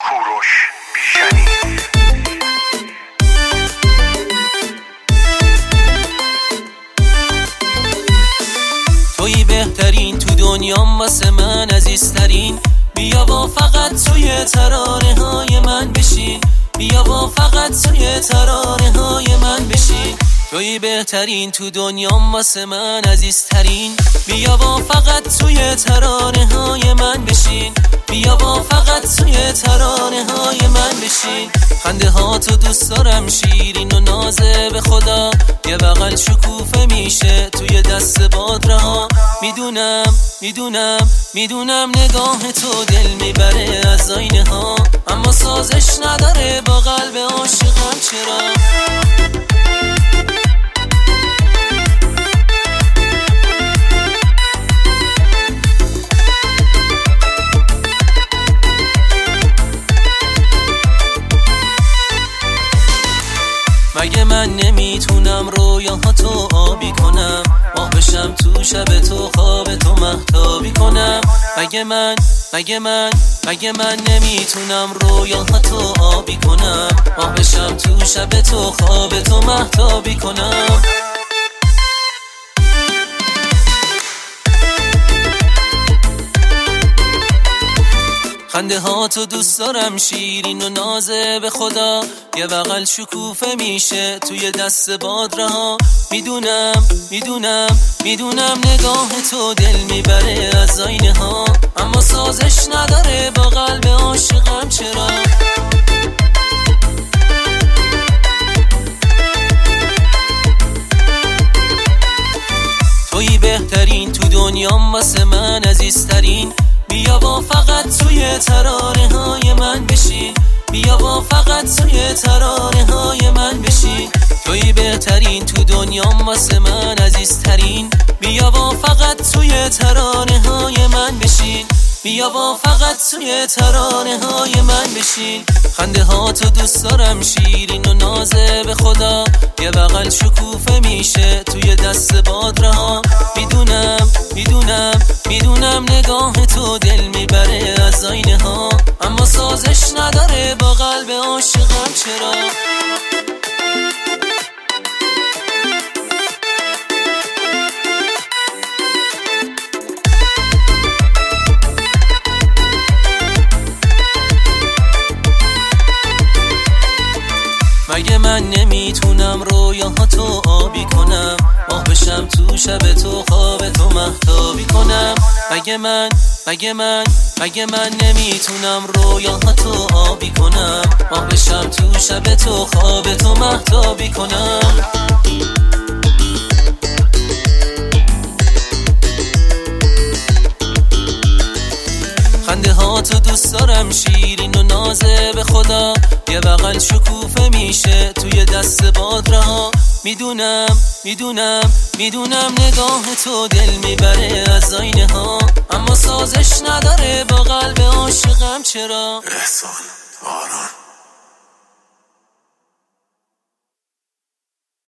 کوروش بیژنی. تویی بهترین تو دنیام واسه من عزیزترین. بیا با فقط توی ترانه های من بشین، بیا با فقط توی ترانه های من بشین. تویی بهترین تو دنیام واسه من عزیزترین. بیا با فقط توی ترانه های من بشین، بیا با فقط توی ترانه های من بشین. خنده ها تو دوست دارم شیرین و نازه به خدا، یه بغل شکوفه میشه توی دست باد رها. میدونم میدونم میدونم نگاه تو دل میبره از آینه ها، اما سازش نداره با قلب عاشقم چرا. مگه من نمیتونم رویاهاتو آبی کنم، ماه بشم تو شب تو خواب تو مهتابی کنم. مگه من نمیتونم رویاهاتو آبی کنم، ماه بشم تو شب تو خواب تو مهتابی کنم. خنده ها تو دوست دارم شیرین و نازه به خدا، یه بغل شکوفه میشه توی دست باد رها. میدونم میدونم میدونم نگاه تو دل میبره از آینه ها، اما سازش نداره با قلب عاشقم چرا. تویی بهترین تو دنیام واسه من عزیزترین. بیا با فقط توی ترانه های من بشین، بیا با فقط توی ترانه های من بشین. تویی بهترین تو دنیام واسه من عزیزترین. بیا با فقط توی ترانه های من بشین، بیا با فقط توی ترانه های من بشین. خنده ها تو دوست دارم شیرین و نازه به خدا، یه بغل شکوفه میشه توی دست باد رها. میدونم میدونم میدونم نگاه تو دل میبره از آینه ها، اما سازش نداره با قلب عاشقم چرا. مگه من نمیتونم رویاهاتو آبی کنم، ماه بشم تو شب تو خواب تو مهتابی کنم. مگه من نمیتونم رویاهاتو آبی کنم، ماه بشم تو شب تو خواب تو مهتابی کنم. خنده ها تو دوست دارم شیرین و نازه به خدا، یه بغل شکوفه میشه توی دست باد رها. میدونم میدونم میدونم نگاه تو دل میبره از آینه ها، اما سازش نداره با قلب عاشقم چرا. احسان آران